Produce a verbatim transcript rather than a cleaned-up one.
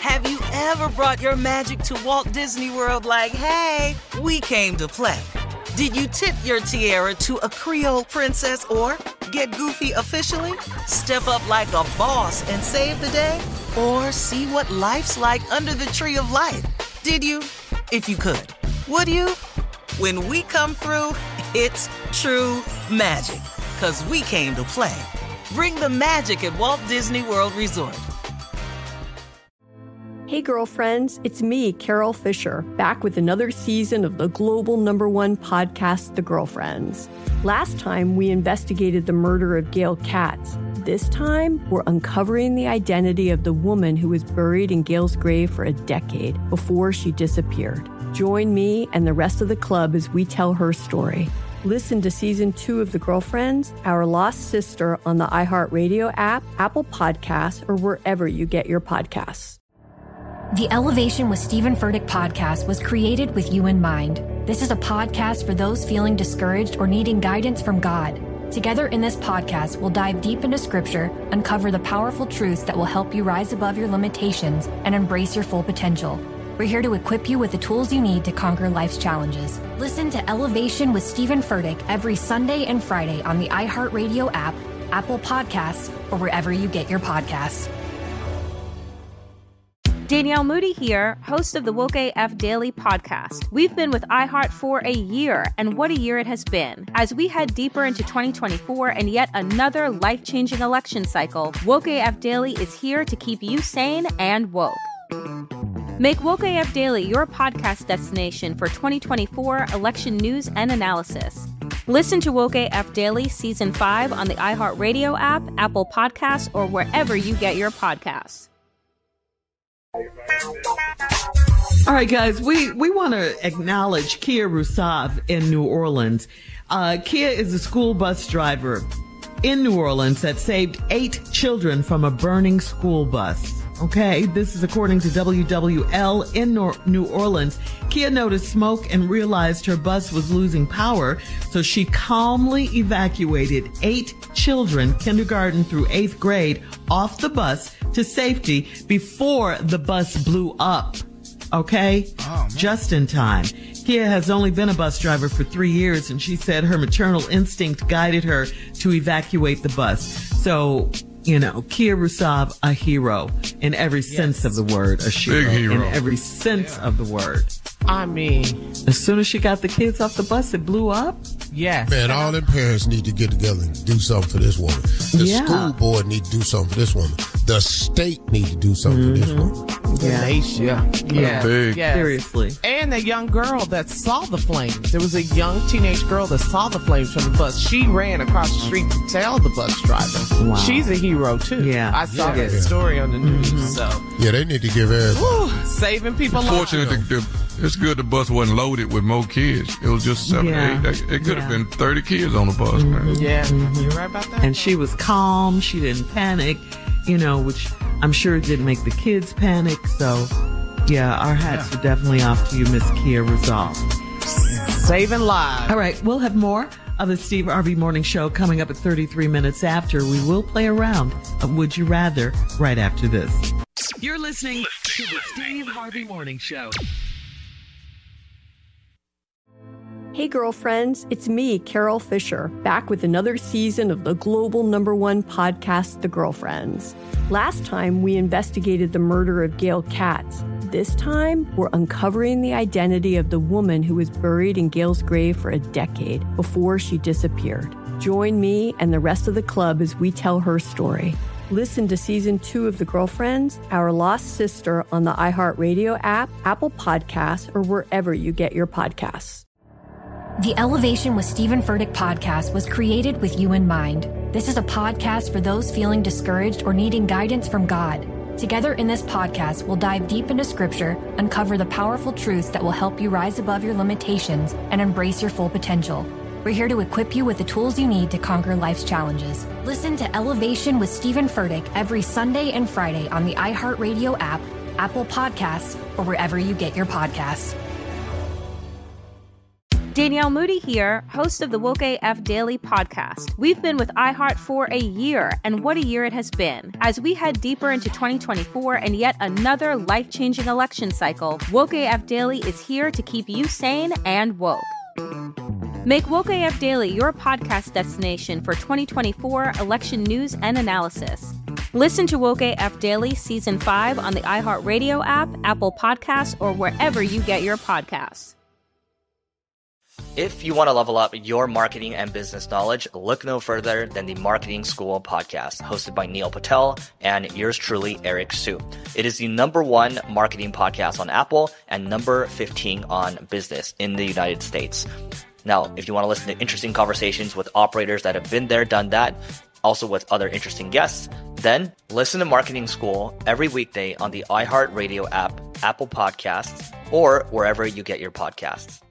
Have you ever brought your magic to Walt Disney World like, hey, we came to play? Did you tip your tiara to a Creole princess or get goofy officially? Step up like a boss and save the day? Or see what life's like under the tree of life? Did you? If you could. Would you? When we come through, it's true magic. 'Cause we came to play. Bring the magic at Walt Disney World Resort. Hey girlfriends, it's me, Carol Fisher, back with another season of the global number one podcast, The Girlfriends. Last time, we investigated the murder of Gail Katz. This time, we're uncovering the identity of the woman who was buried in Gail's grave for a decade before she disappeared. Join me and the rest of the club as we tell her story. Listen to season two of The Girlfriends, Our Lost Sister on the iHeartRadio app, Apple Podcasts, or wherever you get your podcasts. The Elevation with Stephen Furtick podcast was created with you in mind. This is a podcast for those feeling discouraged or needing guidance from God. Together in this podcast, we'll dive deep into Scripture, uncover the powerful truths that will help you rise above your limitations and embrace your full potential. We're here to equip you with the tools you need to conquer life's challenges. Listen to Elevation with Stephen Furtick every Sunday and Friday on the iHeartRadio app, Apple Podcasts, or wherever you get your podcasts. Danielle Moody here, host of the Woke A F Daily podcast. We've been with iHeart for a year, and what a year it has been. As we head deeper into twenty twenty-four and yet another life-changing election cycle, Woke A F Daily is here to keep you sane and woke. Make Woke A F Daily your podcast destination for twenty twenty-four election news and analysis. Listen to Woke A F Daily Season five on the iHeartRadio app, Apple Podcasts, or wherever you get your podcasts. All right, guys, we, we want to acknowledge Kia Roussav in New Orleans. Uh, Kia is a school bus driver in New Orleans that saved eight children from a burning school bus. Okay, this is according to W W L in Nor- New Orleans. Kia noticed smoke and realized her bus was losing power, so she calmly evacuated eight children, kindergarten through eighth grade, off the bus to safety before the bus blew up. Okay? Oh, just in time. Kia has only been a bus driver for three years, and she said her maternal instinct guided her to evacuate the bus. So, you know, Kia Roussav, a hero in every yes. sense of the word. A hero, hero. in every sense yeah. of the word. I mean, as soon as she got the kids off the bus, it blew up. Yes. Man, all them parents need to get together and do something for this woman. The yeah. school board need to do something for this woman. The state need to do something mm-hmm. for this woman. The yeah. nation. Yeah. Yeah. yeah. Yes. Seriously. And that young girl that saw the flames. There was a young teenage girl that saw the flames from the bus. She ran across the street to tell the bus driver. Wow. She's a hero, too. Yeah. I saw yeah. that story on the news. Mm-hmm. So yeah, they need to give everything. Saving people lives. Fortunately, the, it's good the bus wasn't loaded with more kids. It was just seven, yeah. eight. It could have yeah. been thirty kids on the bus, mm-hmm. man. Yeah, mm-hmm. you're right about that. And she was calm. She didn't panic, you know, which I'm sure didn't make the kids panic. So, yeah, our hats yeah. are definitely off to you, Miss Kia Roussav. Saving lives. All right, we'll have more of the Steve Harvey Morning Show coming up at thirty-three minutes after. We will play a round of Would You Rather right after this. You're listening to the Steve Harvey Morning Show. Hey girlfriends, it's me, Carol Fisher, back with another season of the global number one podcast, The Girlfriends. Last time, we investigated the murder of Gail Katz. This time, we're uncovering the identity of the woman who was buried in Gail's grave for a decade before she disappeared. Join me and the rest of the club as we tell her story. Listen to season two of The Girlfriends, Our Lost Sister on the iHeartRadio app, Apple Podcasts, or wherever you get your podcasts. The Elevation with Stephen Furtick podcast was created with you in mind. This is a podcast for those feeling discouraged or needing guidance from God. Together in this podcast, we'll dive deep into Scripture, uncover the powerful truths that will help you rise above your limitations and embrace your full potential. We're here to equip you with the tools you need to conquer life's challenges. Listen to Elevation with Stephen Furtick every Sunday and Friday on the iHeartRadio app, Apple Podcasts, or wherever you get your podcasts. Danielle Moody here, host of the Woke A F Daily podcast. We've been with iHeart for a year, and what a year it has been. As we head deeper into twenty twenty-four and yet another life-changing election cycle, Woke A F Daily is here to keep you sane and woke. Make Woke A F Daily your podcast destination for twenty twenty-four election news and analysis. Listen to Woke A F Daily Season five on the iHeartRadio app, Apple Podcasts, or wherever you get your podcasts. If you want to level up your marketing and business knowledge, look no further than the Marketing School podcast, hosted by Neil Patel and yours truly, Eric Su. It is the number one marketing podcast on Apple and number fifteen on business in the United States. Now, if you want to listen to interesting conversations with operators that have been there, done that, also with other interesting guests, then listen to Marketing School every weekday on the iHeartRadio app, Apple Podcasts, or wherever you get your podcasts.